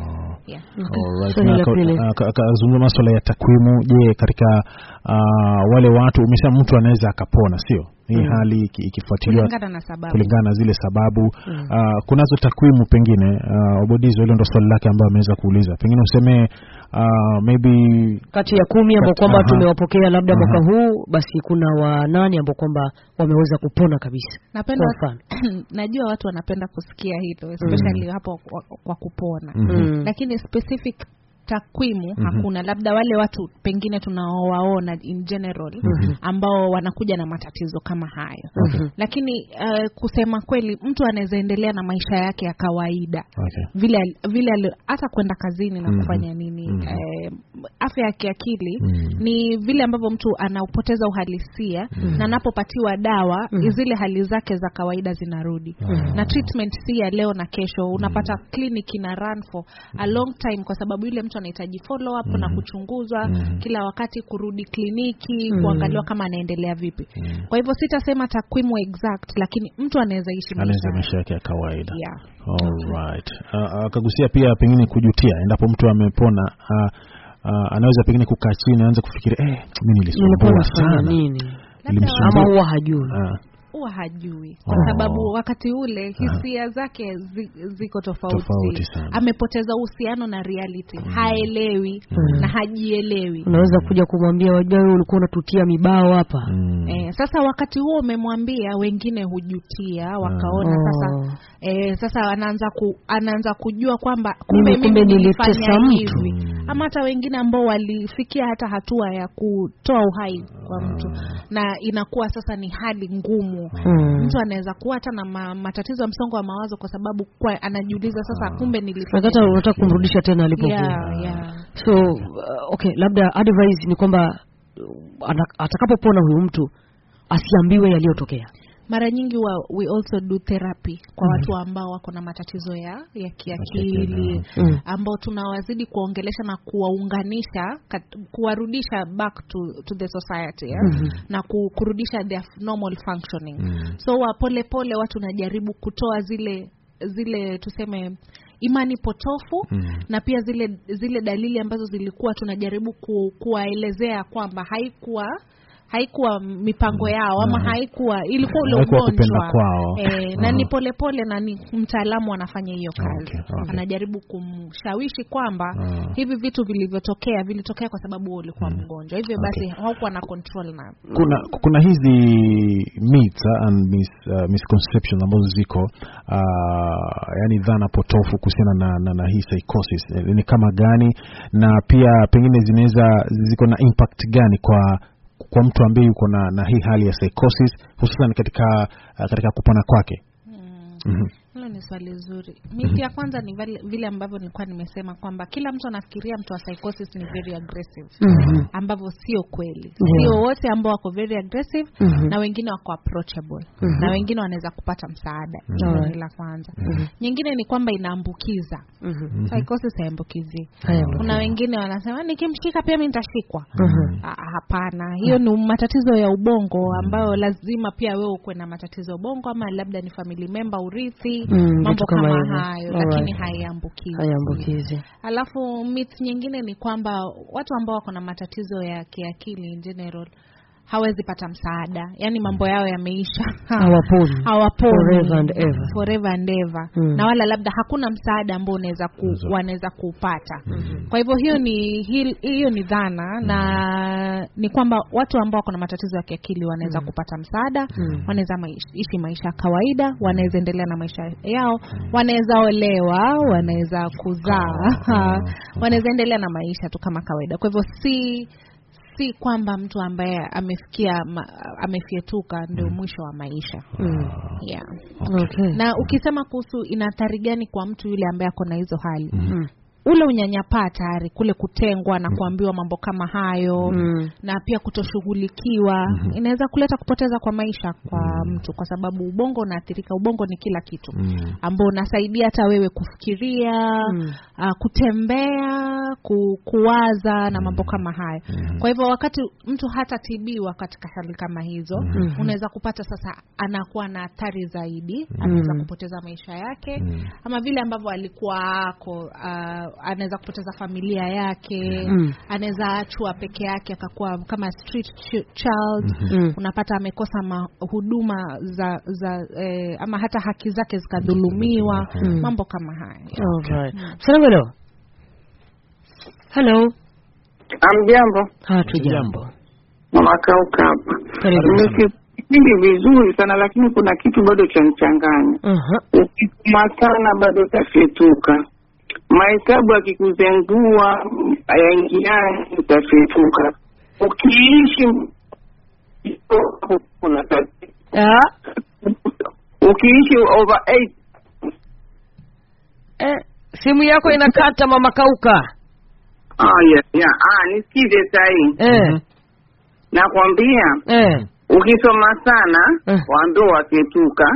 Kazungumza masuala ya takwimu. Je, katika wale watu umesema mtu anaweza akapona, sio? Hii hali ikifuatiliwa kulingana na zile sababu. Kunazo takwimu pengine Obodizo, hilo ndo swali lake ambayo ameweza kuuliza. Pengine useme maybe kati ya 10 ambao kwamba tumewapokea labda mwaka huu, basi kuna 8 ambao kwamba wameweza kupona kabisa. Napenda najua watu wanapenda kusikia hilo, especially hapo kwa kupona. Lakini specific takwimu hakuna, labda wale watu pengine tunaowaona in general ambao wanakuja na matatizo kama hayo. Lakini kusema kweli mtu anaweza endelea na maisha yake ya kawaida vile hata kwenda kazini na kufanya nini. Afya ya kiakili ni vile ambavyo mtu anaupoteza uhalisia na anapopatiwa dawa zile hali zake za kawaida zinarudi. Na treatment si ya leo na kesho. Unapata clinic ina run for a long time kwa sababu yule mtu anahitaji follow up na kuchunguzwa kila wakati, kurudi kliniki kuangaliwa kama anaendelea vipi. Kwa hivyo sitasema takwimu exact, lakini mtu anaweza ishi maisha yake ya kawaida. Alright. Akagusia pia pengine kujutia endapo mtu amepona. Anaweza pengine kukaa chini aanze kufikiria mimi nilisumbua sana nini, ama huwa hajui kwa sababu wakati ule hisia zake ziko tofauti. Amepoteza uhusiano na reality. Haelewi na hajielewi. Unaweza kuja kumwambia wajua wewe ulikuwa unatutia mibao hapa. Sasa wakati huo umemwambia, wengine hujutia wakaona sasa anaanza kujua kwamba kumbe nilitesa mtu. Ama hata wengine ambao walifikia hata hatua ya kutoa uhai kwa mtu, na inakuwa sasa ni hali ngumu. Mtu anaweza kuwa hata na matatizo ya msongo wa mawazo kwa sababu kwa anajiuliza sasa kumbe nilifanya. Unataka kumrudisha tena alipokuwa. So okay, labda advice ni kwamba atakapopona huyu mtu asiambiwe yaliyotokea. mara nyingi we also do therapy kwa watu ambao wako na matatizo ya kiakili, ambao tunawazidi kuongelesha na kuwaunganisha, kuwarudisha back to the society, na kurudisha their normal functioning. So pole pole watu najaribu kutoa zile tuseme imani potofu, na pia zile dalili ambazo zilikuwa tunajaribu kuwaelezea kwamba haikuwa mipango yao, ama ilikuwa ule ugonjwa na ni pole pole, na ni mtaalamu anafanya hiyo kazi. Anajaribu kumshawishi kwamba hivi vitu vilitokea kwa sababu ulikuwa mgonjwa, hivyo basi haukuwa na control na. Kuna hizi myths and misconceptions ambazo ziko yani dhana potofu kuhusiana na hii psychosis, ni kama gani, na pia pengine ziko na impact gani kwa mtu ambaye yuko na hii hali ya psychosis, hususan katika kupona kwake? Hilo ni swali zuri. Mimi ya kwanza ni vile ambavyo nilikuwa nimesema kwamba kila mtu anafikiria mtu wa psychosis ni very aggressive, ambavyo sio kweli. Sio wote ambao wako very aggressive, na wengine wako approachable, na wengine wanaweza kupata msaada. Hilo la kwanza. Nyingine ni kwamba inaambukiza. Psychosis haiambukizi. Kuna wengine wanasema nikimshika pia mimi nitashikwa. Hapana, hiyo ni matatizo ya ubongo ambayo lazima pia wewe uwe na matatizo ya ubongo, ama labda ni family member urithi, mambo kama hayo, lakini haiambukizi. Alafu myth nyingine ni kwamba watu ambao wako na matatizo ya kiakili in general hawezi pata msaada, yani mambo yao yameisha, hawaponi forever and ever, na wala labda hakuna msaada ambao wanaweza kupata. Kwa hivyo hiyo ni dhana, na ni kwamba watu ambao wako na matatizo ya kiakili wanaweza kupata msaada, wanaweza ishi maisha kawaida, wanaweza endelea na maisha yao, wanaweza olewa, wanaweza kuzaa, wanaweza endelea na maisha tu kama kawaida. Kwa hivyo si kwamba mtu ambaye amefietuka ndio mwisho wa maisha. Na ukisema kuhusu inathari gani kwa mtu yule ambaye ako na hizo hali, ule unyanyapaa tayari, kule kutengwa na kuambiwa mambo kama hayo, na pia kutoshughulikiwa, inaweza kuleta kupoteza kwa maisha kwa mtu, kwa sababu ubongo unaathirika. Ubongo ni kila kitu, ambao unasaidia hata wewe kufikiria, kutembea, kuwaza na mambo kama hayo. Kwa hivyo wakati mtu hatatibiwa katika hali kama hizo, unaweza kupata sasa anakuwa na athari zaidi, anaweza kupoteza maisha yake, ama vile ambavyo alikuwa anaweza kupoteza familia yake, anaweza achwa peke yake akakuwa kama street child. Unapata amekosa huduma za ama hata haki zake zikadhulumiwa, mambo kama haya. Alright. Hello. Amjambo. Hatujambo. Mama Kauka hapa. Ni vizuri sana, lakini kuna kitu bado cha mchanganya. Ukisoma sana bado utafetuka. Mahesabu akikuzengua yaingiani utafetuka. Ukiishi kuna tatizo. Ukiishi over 8. Simu yako inakata Mama Kauka. Nisikize sahi. Nakwambia ukisoma sana waambie wafetuka.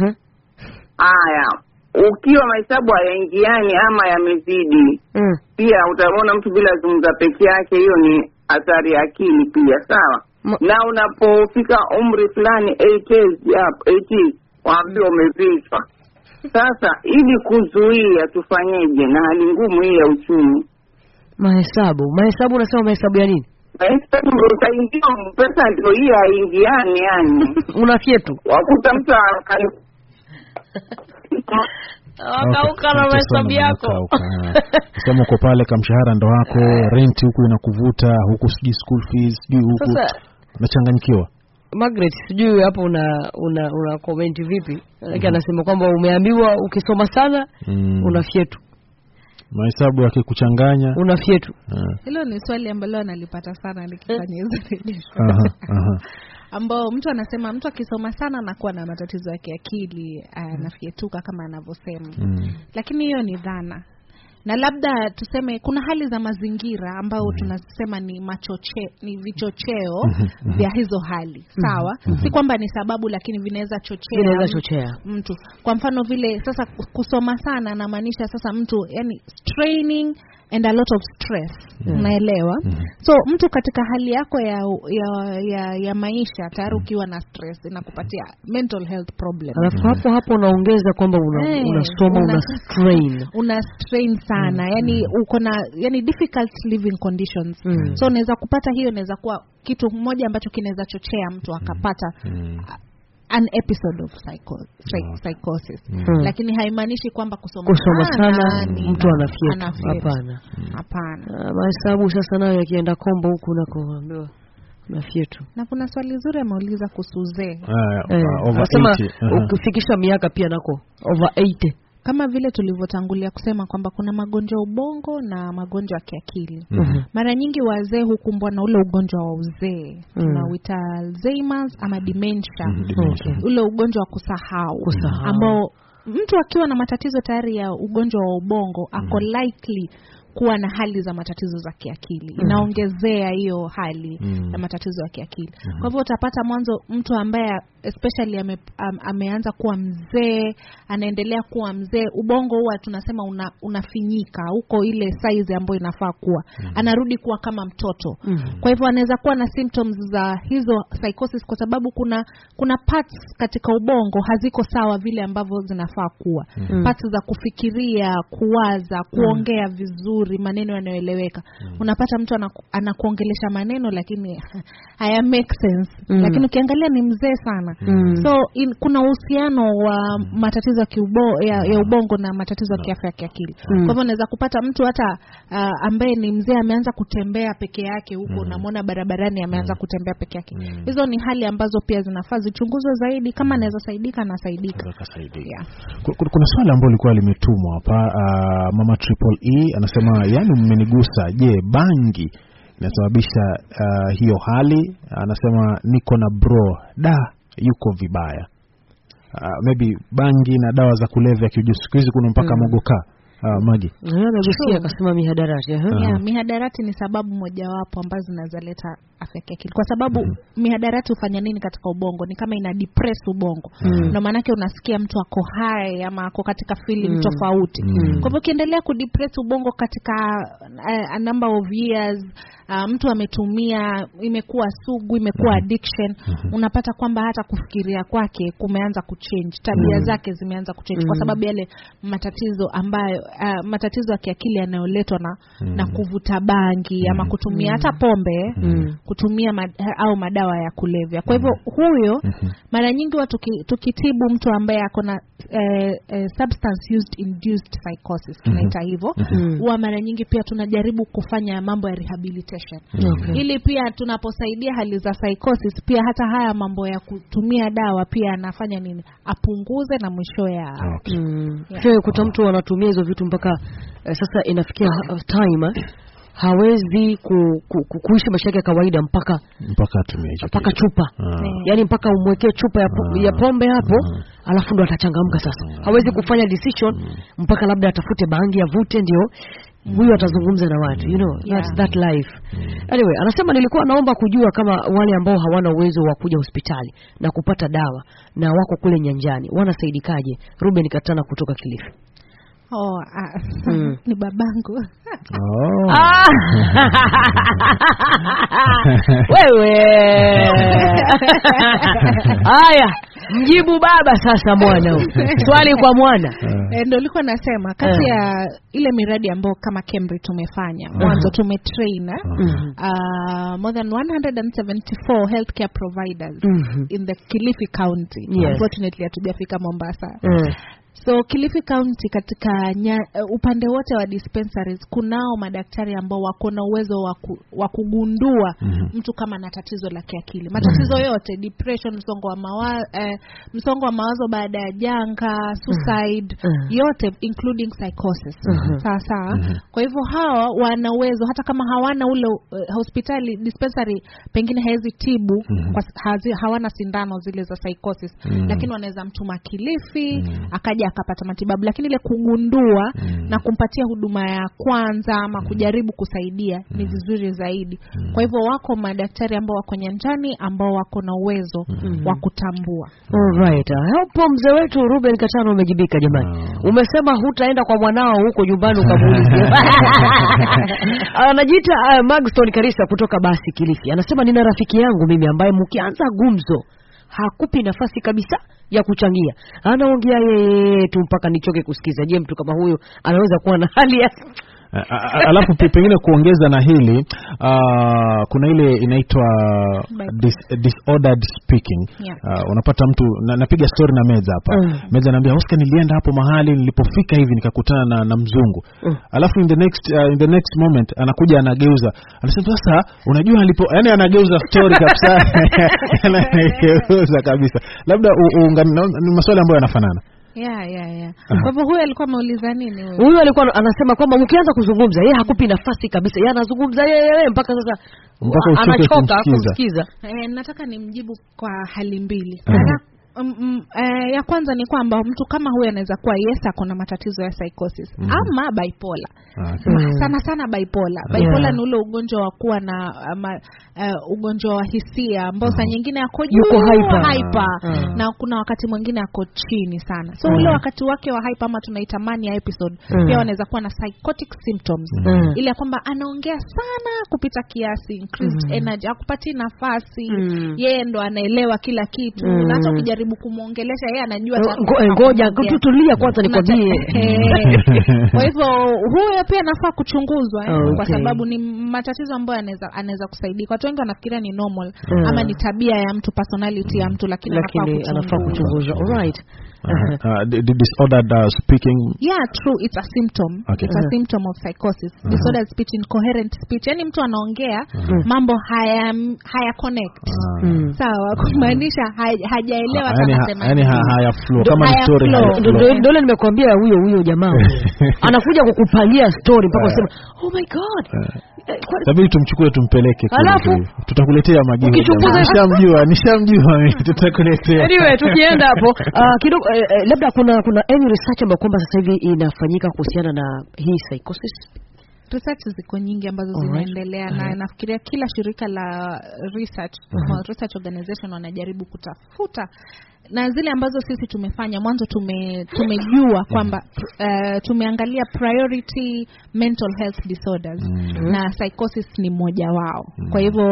Ukiwa mahesabu hayaingiani ama yamezidi, pia utaona mtu bila zungumza peke yake, hiyo ni athari ya akili pia, sawa? Na unapofika umri fulani 80 waambie umevishwa. Sasa ili kuzuia tufanyeje na hali ngumu hii ya uchumi? Mahesabu unasema mahesabu ya nini? Mahesabu utaingia pesa ndio hii haingiani, yani unafyetu wakuta mtu Wakauka na mahesabu yako. Kama uko pale kamshahara ndo wako, rent huku inakuvuta, huku sijui school fees, sijui huku unachanganyikiwa. Margaret, sijui hapo una comment vipi? Lakini anasema kwamba umeambiwa ukisoma sana unafyetu. Mahesabu yakikuchanganya unafyetu. Hilo ni swali ambalo analipata sana nikifanya hizo redio. Ambao mtu anasema mtu akisoma sana anakuwa na matatizo ya kiakili, anafyetuka kama anavyosema. Lakini hiyo ni dhana. Na labda tuseme kuna hali za mazingira ambao tunasema ni vichocheo vya hizo hali. Sawa? Si kwamba ni sababu, lakini vinaweza chochea mtu. Kwa mfano vile sasa kusoma sana inamaanisha sasa mtu yani straining and a lot of stress. Unaelewa? So mtu katika hali yako ya maisha tayari ukiwa na stress inakupatia mental health problem. Alafu hapo unaongeza kwamba unasoma una strain sana. Yani uko na difficult living conditions. So unaweza kupata hiyo, inaweza kuwa kitu mmoja ambacho kinaweza chochea mtu akapata an episode of psychosis. Lakini haimaanishi kwamba kusoma sana mtu anafia. Hapana. Mahesabu sasa nayo yakienda kombo huku unakoambiwa unafia tu. Na kuna swali zuri ameuliza kuhusu uzee. Nasema ukifikisha miaka pia nako over 80. Kama vile tulivyotangulia kusema kwamba kuna magonjwa ubongo na magonjwa ya kiakili. Mara nyingi wazee hukumbwa na ule ugonjwa wa uzee. Tunauita Alzheimer's ama dementia. Ule ugonjwa wa kusahau. Ambao mtu akiwa na matatizo tayari ya ugonjwa wa ubongo ako likely kuwa na hali za matatizo za kiakili. Inaongezea hiyo hali ya matatizo ya kiakili. Kwa hivyo utapata mwanzo mtu ambaye especially ameanza kuwa mzee, anaendelea kuwa mzee, ubongo huwa tunasema unafinyika huko ile size ambayo inafaa kuwa. Anarudi kuwa kama mtoto. Kwa hivyo anaweza kuwa na symptoms za hizo psychosis kwa sababu kuna parts katika ubongo haziko sawa vile ambavyo zinafaa kuwa. Parts za kufikiria, kuwaza, kuongea vizuri, maneno yanayoeleweka. Unapata mtu anakuongelesha maneno lakini haya make sense. Lakini ukiangalia ni mzee sana. So kuna uhusiano wa matatizo ya ubongo na matatizo ya kiafya ya kiakili. Kwa hivyo unaweza kupata mtu hata ambaye ni mzee ameanza kutembea peke yake huko, unamwona barabarani ameanza kutembea peke yake. Hizo ni hali ambazo pia zinafaa zichunguzwe zaidi. Kama anaweza saidika na saidika. Kuna swali ambalo lilikuwa limetumwa hapa, Mama Triple E anasema yani mmenigusa, je, bangi inasababisha hiyo hali? Anasema niko na bro yuko vibaya. Maybe bangi na dawa za kulevya siku hizi kuna mpaka mogoka. Magi. Nagusia akasema mihadarati. Mihadarati ni sababu mojawapo ambazo zinazaleta afya ya akili. Kwa sababu mihadarati hufanya nini katika ubongo? Ni kama ina depress ubongo. Ndio maana yake unasikia mtu ako high ama ako katika feeling tofauti. Kwa hivyo ukiendelea kudepress ubongo katika a number of years, mtu ametumia, imekuwa sugu, imekuwa addiction, unapata kwamba hata kufikiria kwake kumeanza kuchange, tabia zake zimeanza kuchange kwa sababu yale matatizo ambayo matatizo ya kiakili yanayoletwa na kuvuta bangi ama kutumia hata pombe, kutumia au madawa ya kulevya. Kwa hivyo huyo mara nyingi watu tukitibu mtu ambaye ako na substance used induced psychosis tunaita hivyo, huwa mara nyingi pia tunajaribu kufanya mambo ya rehabilitation. Ili pia tunaposaidia hali za psychosis pia hata haya mambo ya kutumia dawa pia anafanya nini? Apunguze na mwisho ya kuta mtu anatumia hizo vitu mpaka sasa inafikia time hawezi kuishi maisha yake ya kawaida mpaka atumie hicho chupa. Yaani mpaka umwekee chupa ya pombe hapo, alafu ndo atachangamka sasa. Hawezi kufanya decision mpaka labda atafute bangi avute ndio huyo atazungumza na watu, that's that life. Anyway, anasema nilikuwa naomba kujua kama wale ambao hawana uwezo wa kuja hospitali na kupata dawa na wako kule nyanjani wanasaidikaje? Ruben Katana kutoka Kilifi. Ni babangu. Wewe. Haya, mjibu baba sasa mwana. Swali kwa mwana. Ndio nilikuwa nasema kati ya ile miradi ambayo kama Cambridge tumefanya, mwanzo tumetrain more than 174 healthcare providers in the Kilifi County. Unfortunately hatujafika Mombasa. So Kilifi County katika upande wote wa dispensaries kunao madaktari ambao wako na uwezo wa kugundua mtu kama na tatizo la kiakili. Matatizo yote, depression, msongo wa mawazo baada ya janga, suicide, yote including psychosis. Sawa. Kwa hivyo hawa wana uwezo hata kama hawana ule hospitali dispensary pengine hawezi tibu hawana sindano zile za psychosis, lakini wanaweza mtuma Kilifi akaja akaja akapata matibabu, lakini ile kugundua na kumpatia huduma ya kwanza ama kujaribu kusaidia ni vizuri zaidi. Kwa hivyo wako madaktari ambao wako nyanjani ambao wako na uwezo wa kutambua. Alright. Hapo mzee wetu Ruben Katano umejibika jamani. Umesema hutaenda kwa mwanao huko nyumbani ukamuulize. Anajiita Magston Karisa kutoka Basi Kilifi. Anasema nina rafiki yangu mimi ambaye mkianza gumzo hakupi nafasi kabisa ya kuchangia. Anaongea yeye tu mpaka nichoke kusikiza. Je, mtu kama huyo anaweza kuwa na hali ya alafu pengine kuongeza na hili kuna ile inaitwa disordered speaking. Unapata mtu napiga story na Meza hapa. Meza anambia Oscar, nilienda hapo mahali, nilipofika hivi nikakutana na mzungu. Alafu in the next moment anakuja anageuza. Anasema sasa unajua alipo, yani anageuza story kabisa. Anageuza kabisa. Labda ni maswali ambayo yanafanana. Kwa hivyo huyu alikuwa ameuliza nini huyu? Huyu alikuwa anasema kwamba mkianza kuzungumza yeye hakupi nafasi kabisa. Yeye anazungumza yeye mpaka sasa anachoka kusikiza. Nataka nimjibu kwa hali mbili. Ya kwanza ni kwamba mtu kama huyu anaweza kuwa ako na matatizo ya psychosis ama bipolar. Sana bipolar. Bipolar ni ule ugonjwa wa kuwa na ugonjwa wa hisia ambao saa nyingine yako juu hyper na kuna wakati mwingine yako chini sana. So ule wakati wake wa hyper ama tunaita mania episode pia wanaweza kuwa na psychotic symptoms. Ile kwamba anaongea sana kupita kiasi, increased energy, hakupati nafasi, yeye ndo anaelewa kila kitu. Na hata ukijaribu kumuongelesha yeye anajua ngoja tutulia kwanza nikwambie. Kwa hivyo huyo pia anafaa kuchunguzwa kwa sababu ni matatizo ambayo anaweza kusaidia. Watu wengi wanafikiria ni normal ama ni tabia ya mtu, personality ya mtu, lakini anafaa kuchunguzwa. Alright. The disordered speaking. True, it's a symptom. It's a symptom of psychosis. Disordered speech, incoherent speech. Yani mtu anaongea mambo haya connect. Sawa, kumaanisha hajaelewa anasema. Yani haya flow kama story. Ndio nimekuambia huyo jamaa. Anakuja kukupangia story mpaka useme, "Oh my god." Tabii tumchukue tumpeleke kule. Tutakuletea majibu. Nishamjua tutakuletea. Anyway, tukienda hapo kidogo labda kuna any research ambayo kwamba sasa hivi inafanyika kuhusiana na hii psychosis? Research ziko nyingi ambazo zinaendelea na nafikiria kila shirika la research organization wanajaribu kutafuta, na zile ambazo sisi tumefanya mwanzo tumejua kwamba tumeangalia priority mental health disorders na psychosis ni moja wao. Kwa hivyo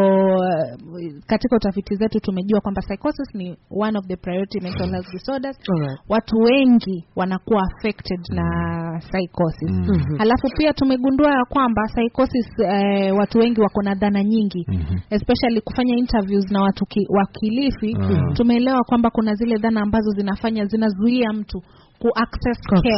katika utafiti zetu tumejua kwamba psychosis ni one of the priority mental health disorders. Watu wengi wanakuwa affected na psychosis. Halafu pia tumegundua kwamba psychosis watu wengi wako na dhana nyingi, especially kufanya interviews na watu wa Kilifi. Tumeelewa kwamba kuna zile dhana ambazo zinazuia mtu access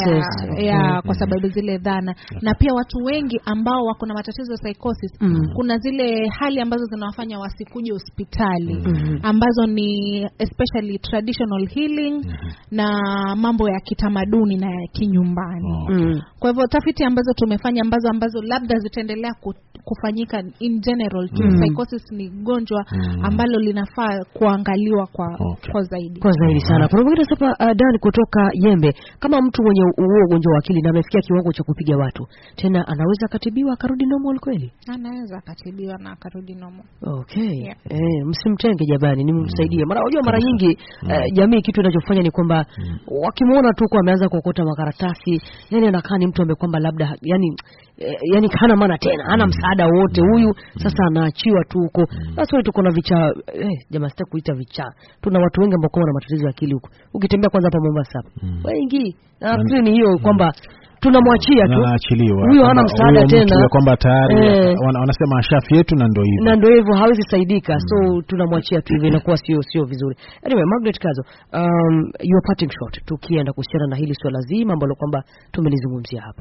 care kwa sababu zile dhana. Na pia watu wengi ambao wako na matatizo ya psychosis kuna zile hali ambazo zinawafanya wasikuje hospitali ambazo ni especially traditional healing na mambo ya kitamaduni na ya kinyumbani. Kwa hivyo tafiti ambazo tumefanya ambazo labda zitaendelea kufanyika in general psychosis ni gonjwa ambalo linafaa kuangaliwa kwa zaidi sana. Kuna mwingine hapa Dan kutoka Yembe, kama mtu mwenye ugonjwa wa akili na amefikia kiwango cha kupiga watu, tena anaweza katibiwa akarudi normal kweli? Anaweza katibiwa na akarudi normal. Okay. Msimtenge jamani, nimsaidie. Mara nyingi jamii kitu inachofanya ni kwamba wakimuona tu kwa ameanza kuokota makaratasi, yani anakaa ni mtu ambaye kwamba labda yani hana maana tena, hana msaada wote huyu, sasa anaachiwa tu huko. Sasa tuko na vichaa jamaa, sitaki kuita vichaa. Tuna watu wengi ambao wana matatizo ya akili huko. Ukitembea kwanza hapa Mombasa wengi nafikiri ni hiyo kwamba tunamwachia tu huyo, hana msaada tena, kwamba tayari wanasema shafi yetu na ndio hivyo hawezi saidika. So tunamwachia tu hivyo, inakuwa sio vizuri. Anyway, Margaret Kazo, your parting shot tukienda kuhusiana na hili swala zima ambalo kwamba tumelizungumzia hapa.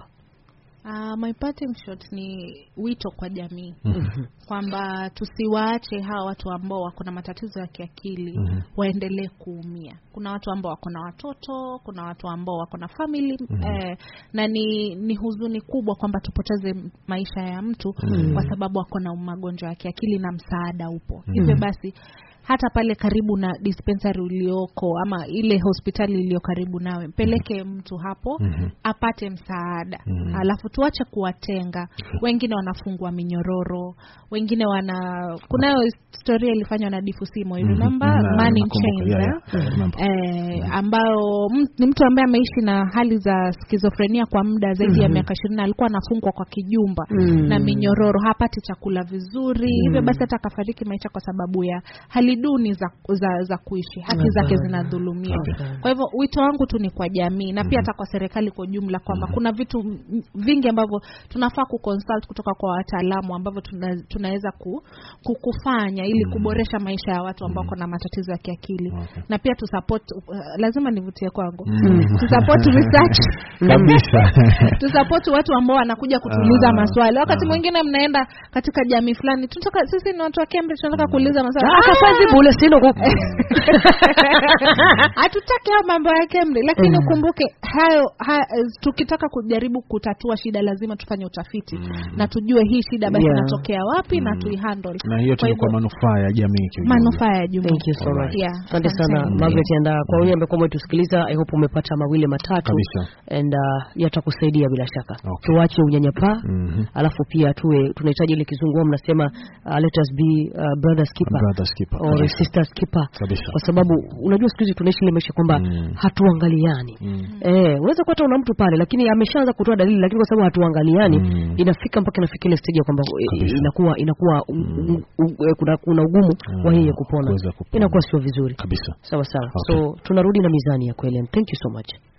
My parting shot ni wito kwa jamii kwamba tusiwaache hawa watu ambao wako na matatizo ya kiakili waendelee kuumia. Kuna watu ambao wako na watoto, kuna watu ambao wako na family na ni huzuni kubwa kwamba tupoteze maisha ya mtu kwa sababu wako na magonjwa ya kiakili na msaada upo. Hivyo basi hata pale karibu na dispensary ulioko ama ile hospitali iliyo karibu nawe, mpeleke mtu hapo apate msaada. Alafu tuache kuwatenga. Wengine wanafungwa minyororo, wengine kunayo historia ilifanywa na Difusimo, you remember, man in chains, ambao ni mtu ambaye ameishi na hali za schizophrenia kwa muda zaidi ya miaka 20, alikuwa anafungwa kwa kijumba na minyororo, hapati chakula vizuri, hivyo basi hata akafariki maisha kwa sababu ya hali duni za kuishi, haki zake zinadhulumiwa. Kwa hivyo wito wangu tu ni kwa jamii na pia hata kwa serikali kwa jumla kwamba kuna vitu vingi ambavyo tunafaa kuconsult kutoka kwa wataalamu ambavyo tunaweza kufanya ili kuboresha maisha ya watu ambao kuna matatizo ya kiakili. Na pia tu support, lazima nivutie kwangu, tu support research kabisa. Tu support watu ambao wanakuja kutuuliza maswali. Wakati mwingine mnaenda katika jamii fulani, tunataka sisi ni watu wa Cambridge, tunataka kuuliza maswali. Akafazi bure sino huko. Hatutaki mambo ya Cambridge, lakini ukumbuke tukitaka kujaribu kutatua shida lazima tufanye utafiti na tujue hii shida basi inatokea wapi na tuihandle. Na hiyo tu kwa manufaa ya jamii kiujumla. Manufaa ya jamii. Thank you so much. Asante sana Margaret Nda kwa wewe ambaye umetusikiliza. I hope umepata mawili matatu and yatakusaidia bila shaka. Tuache unyanyapaa, alafu pia tunahitaji ile kizungu mnasema let us be brothers keeper or sisters keeper, kwa sababu unajua siku hizi tunaishi ile maisha kwamba hatuangaliani. Unaweza kuata una mtu pale lakini ameshaanza kutoa dalili, lakini kwa sababu hatuangaliani inafika mpaka inafikia ile stage kwamba inakuwa kuna ugumu wa yeye kupona. Inakuwa sio vizuri kabisa. Sawa. So tunarudi na mizani ya kweli. Thank you so much.